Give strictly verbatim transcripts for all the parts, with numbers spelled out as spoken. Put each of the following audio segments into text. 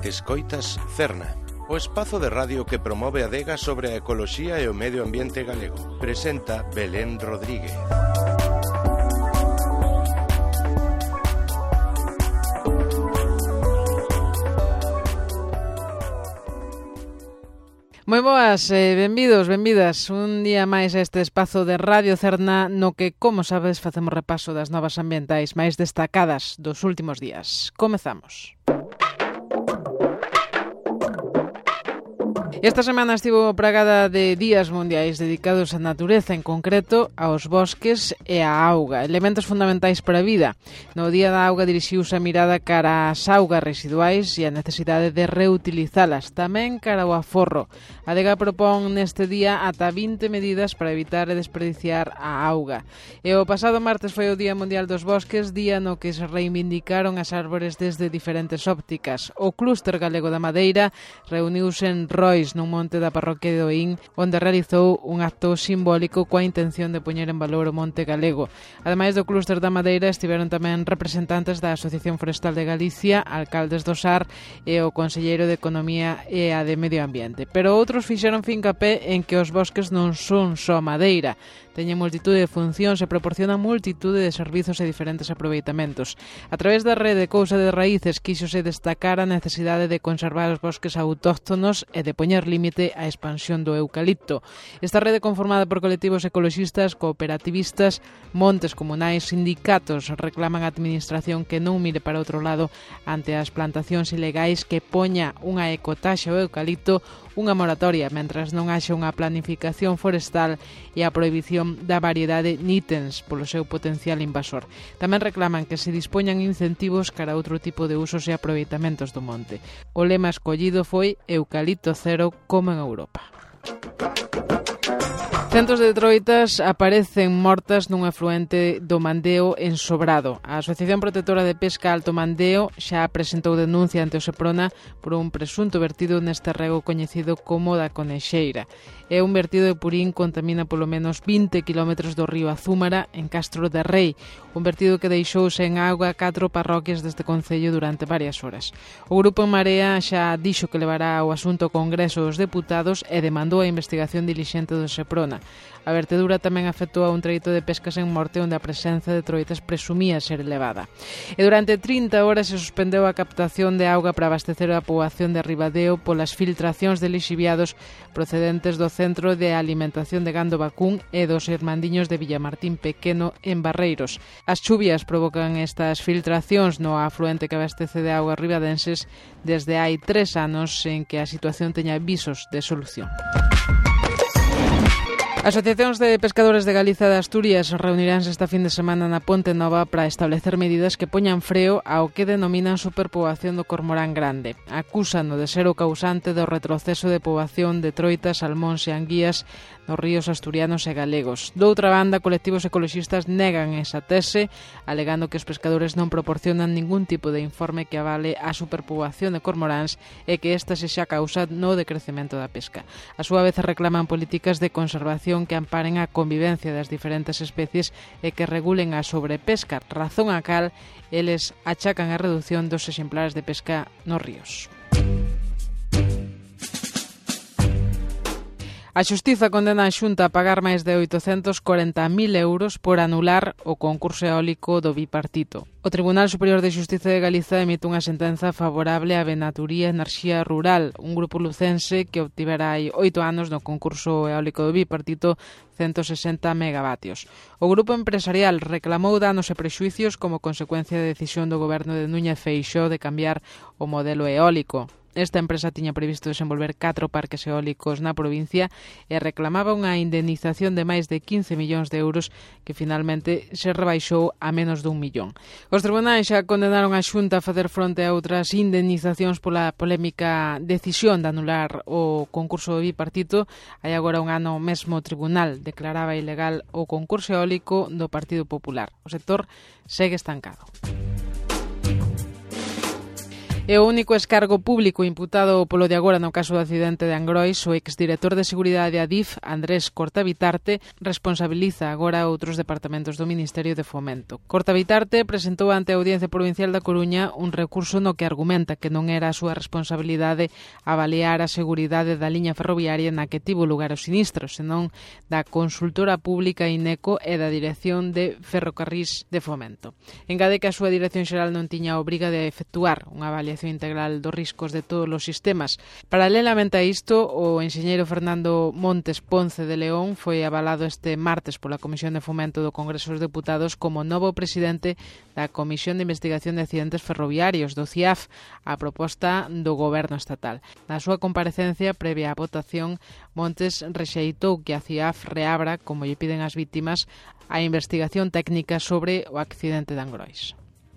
Escoitas Cerna, o espazo de radio que promove a adega sobre a ecoloxía e o medio ambiente galego. Presenta Belén Rodríguez. Moi boas, eh, benvidos, benvidas un día máis a este espazo de Radio Cerna no que, como sabes, facemos repaso das novas ambientais máis destacadas dos últimos días. Comezamos. Esta semana estivo pragada de días mundiais dedicados á natureza, en concreto aos bosques e á auga, elementos fundamentais para a vida. No Día da Auga dirixiuse a mirada cara ás augas residuais e a necesidade de reutilizalas, tamén cara ao aforro. A adega propón neste día ata vinte medidas para evitar e desperdiciar a auga. E o pasado martes foi o Día Mundial dos Bosques, día no que se reivindicaron as árbores desde diferentes ópticas. O Clúster Galego da Madeira reuniuse en Rois, nun monte da parroquia de Oín, onde realizou un acto simbólico coa intención de poñer en valor o monte galego. Ademais do Clúster da Madeira, estiveron tamén representantes da Asociación Forestal de Galicia, alcaldes do Sar e o Conselleiro de Economía e a de Medio Ambiente. Pero outros fixeron fincapé en que os bosques non son só madeira. Teñen multitude de funcións e proporcionan multitude de servizos e diferentes aproveitamentos. A través da rede Cousa de Raíces quíxose destacar a necesidade de conservar os bosques autóctonos e de poñer límite á expansión do eucalipto. Esta rede, conformada por colectivos ecoloxistas, cooperativistas, montes comunais, sindicatos, reclaman a administración que non mire para outro lado ante as plantacións ilegais, que poña unha ecotaxa ao eucalipto, unha moratoria, mentras non haxa unha planificación forestal e a prohibición da variedade nítens polo seu potencial invasor. Tamén reclaman que se dispoñan incentivos cara a outro tipo de usos e aproveitamentos do monte. O lema escollido foi Eucalipto cero como en Europa. Centos de troitas aparecen mortas nun afluente do Mandeo en Sobrado. A Asociación Protectora de Pesca Alto Mandeo xa presentou denuncia ante o Seprona por un presunto vertido neste rego coñecido como da Conexeira. É un vertido de purín contamina polo menos vinte kilómetros do río Azúmara en Castro de Rei, un vertido que deixou sen auga catro parroquias deste concello durante varias horas. O Grupo En Marea xa dixo que levará o asunto ao Congreso dos Deputados e demandou a investigación dilixente do Seprona. A vertedura tamén afectou a un treito de pescas en Morte onde a presenza de troitas presumía ser elevada. E durante trinta horas se suspendeu a captación de auga para abastecer a poboación de Ribadeo polas filtracións de lixiviados procedentes do Centro de Alimentación de Gando Vacún e dos Irmandiños de Villamartín Pequeno en Barreiros. As chuvias provocan estas filtracións no afluente que abastece de auga ribadenses desde hai tres anos en que a situación teña visos de solución. Asociacións de pescadores de Galiza e de Asturias reuniránse esta fin de semana na Ponte Nova para establecer medidas que poñan freo ao que denominan superpoboación do cormorán grande. Acúsano de ser o causante do retroceso de poboación de troitas, salmóns e anguías nos ríos asturianos e galegos. Doutra banda, colectivos ecoloxistas negan esa tese, alegando que os pescadores non proporcionan ningún tipo de informe que avale a superpoboación de cormoráns e que esta se xa causa no decrecemento da pesca. A súa vez reclaman políticas de conservación que amparen a convivencia das diferentes especies e que regulen a sobrepesca, razón a cal eles achacan a reducción dos exemplares de pesca nos ríos. A Xustiza condena a Xunta a pagar máis de oitocentos corenta mil euros por anular o concurso eólico do bipartito. O Tribunal Superior de Xustiza de Galiza emite unha sentenza favorable a Venaturía Enerxía Rural, un grupo lucense que obtivera hai oito anos no concurso eólico do bipartito ciento sesenta megavatios. O grupo empresarial reclamou danos e prexuicios como consecuencia da decisión do goberno de Núñez Feixóo de cambiar o modelo eólico. Esta empresa tiña previsto desenvolver catro parques eólicos na provincia e reclamaba unha indemnización de máis de quince millóns de euros que finalmente se rebaixou a menos dun millón. Os tribunais xa condenaron a Xunta a facer fronte a outras indemnizacións pola polémica decisión de anular o concurso do bipartito. Hai agora un ano mesmo o tribunal declaraba ilegal o concurso eólico do Partido Popular. O sector segue estancado. E o único escargo público imputado polo de agora no caso do accidente de Angrois, o exdirector de Seguridade de Adif, Andrés Cortabitarte, responsabiliza agora outros departamentos do Ministerio de Fomento. Cortabitarte presentou ante a Audiencia Provincial da Coruña un recurso no que argumenta que non era a súa responsabilidade avaliar a seguridade da liña ferroviaria na que tivo lugar o sinistro, senón da consultora pública INECO e da Dirección de Ferrocarrís de Fomento. Engade que a súa Dirección Xeral non tiña a obriga de efectuar unha avaliación integral dos riscos de todos os sistemas. Paralelamente a isto, o enxeñeiro Fernando Montes Ponce de León foi avalado este martes pola Comisión de Fomento do Congreso dos Deputados como novo presidente da Comisión de Investigación de Accidentes Ferroviarios do C I A F, a proposta do Goberno estatal. Na súa comparecencia previa á votación, Montes rexeitou que a C I A F reabra, como lle piden as vítimas, a investigación técnica sobre o accidente de Angrois.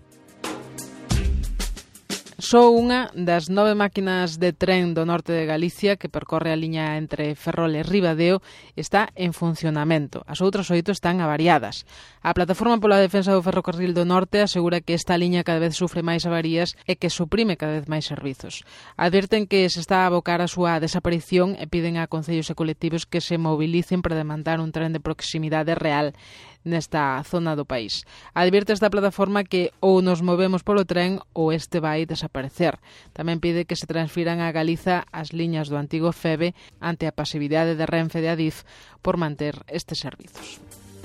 Só unha das nove máquinas de tren do norte de Galicia que percorre a liña entre Ferrol e Ribadeo está en funcionamento. As outras oito están avariadas. A Plataforma pola Defensa do Ferrocarril do Norte asegura que esta liña cada vez sufre máis avarías e que suprime cada vez máis servizos. Advirten que se está a abocar a súa desaparición e piden a concellos e colectivos que se mobilicen para demandar un tren de proximidade real nesta zona do país. Advierte esta plataforma que ou nos movemos polo tren ou este vai desaparecer. Tamén pide que se transfiran a Galiza as liñas do antigo F E B E ante a pasividade de Renfe de Adif por manter estes servizos.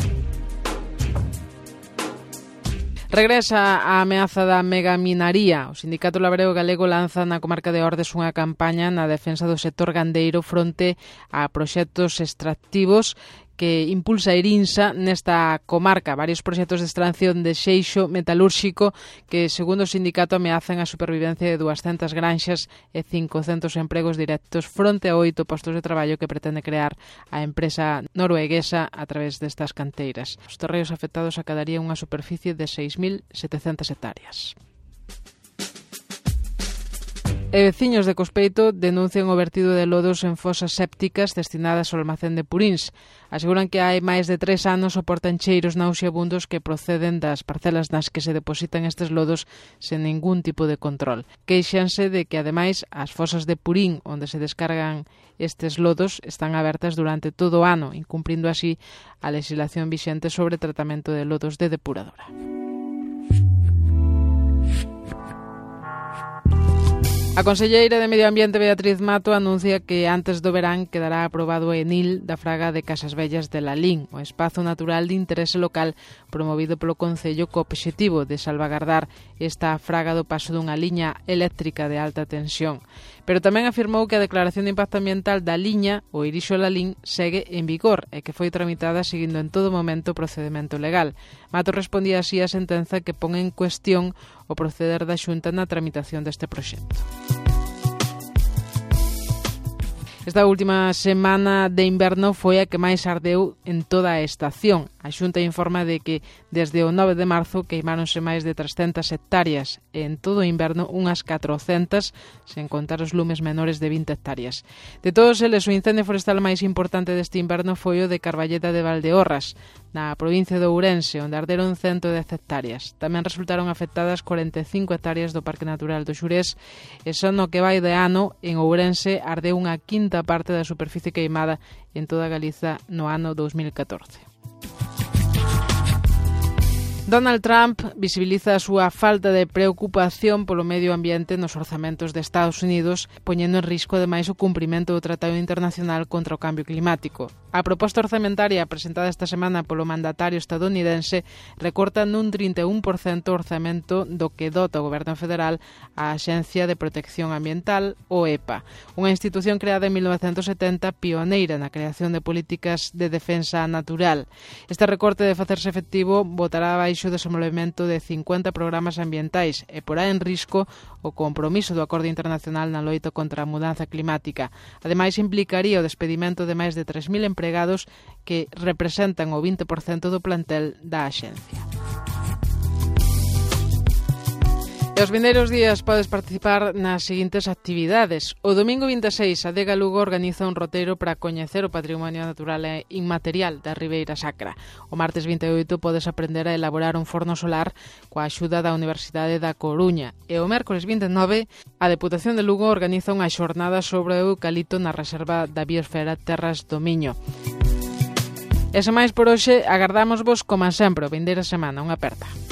Regresa a ameaza da megaminaría. O Sindicato Labrego Galego lanza na comarca de Ordes unha campaña na defensa do sector gandeiro fronte a proxectos extractivos que impulsa Erinsa nesta comarca, varios proxectos de extracción de xeixo metalúrxico que, segundo o sindicato, ameazan a supervivencia de duascentas granxas e cincocentos empregos directos fronte a oito postos de traballo que pretende crear a empresa norueguesa a través destas canteiras. Os terreos afectados acadarían unha superficie de seis mil setecentas hectáreas. E veciños de Cospeito denuncian o vertido de lodos en fosas sépticas destinadas ao almacén de Purins. Aseguran que hai máis de tres anos soportan cheiros nauseabundos que proceden das parcelas nas que se depositan estes lodos sen ningún tipo de control. Queixanse de que, ademais, as fosas de Purín, onde se descargan estes lodos, están abertas durante todo o ano, incumprindo así a legislación vixente sobre tratamento de lodos de depuradora. A conselleira de Medio Ambiente, Beatriz Mato, anuncia que antes do verán quedará aprobado o ENIL da Fraga de Casas Vellas de Lalín, o espazo natural de interese local promovido polo Concello co obxectivo de salvagardar esta fraga do paso dunha liña eléctrica de alta tensión. Pero tamén afirmou que a declaración de impacto ambiental da liña, o Irixo Lalín, segue en vigor e que foi tramitada seguindo en todo momento o procedimento legal. Mato respondía así a sentenza que pon en cuestión o proceder da Xunta na tramitación deste proxecto. Esta última semana de inverno foi a que máis ardeu en toda a estación. A Xunta informa de que desde o nove de marzo queimáronse máis de trescentas hectáreas e en todo o inverno unhas catrocentas, sen contar os lumes menores de vinte hectáreas. De todos eles, o incendio forestal máis importante deste inverno foi o de Carballeta de Valdeorras, na provincia de Ourense, onde arderon ciento dez hectáreas. Tamén resultaron afectadas cuarenta e cinco hectáreas do Parque Natural do Xurés e só no que vai de ano, en Ourense, ardeu unha quinta parte da superficie queimada en toda Galiza no ano dos mil catorce. Donald Trump visibiliza a súa falta de preocupación polo medio ambiente nos orzamentos de Estados Unidos, poñendo en risco ademais o cumprimento do Tratado Internacional contra o Cambio Climático. A proposta orzamentaria presentada esta semana polo mandatario estadounidense recorta nun trinta e un por cento o orzamento do que dota o Goberno Federal a Axencia de Protección Ambiental, o E P A, unha institución creada en mil novecentos setenta pioneira na creación de políticas de defensa natural. Este recorte de facerse efectivo botará abaixo o desenvolvemento de cincuenta programas ambientais e porá en risco o compromiso do Acordo Internacional na loita contra a mudanza climática. Ademais, implicaría o despedimento de máis de tres mil empregados que representan o vinte por cento do plantel da axencia. E os vindeiros días podes participar nas seguintes actividades. O domingo vinte e seis, a Adega Lugo organiza un roteiro para coñecer o patrimonio natural e inmaterial da Ribeira Sacra. O martes vinte e oito podes aprender a elaborar un forno solar coa axuda da Universidade da Coruña. E o mércores vinte e nove, a Deputación de Lugo organiza unha xornada sobre o eucalipto na Reserva da Biosfera Terras do Miño. E sen máis por hoxe, agardámosvos, como sempre, o vindeira semana. Unha aperta.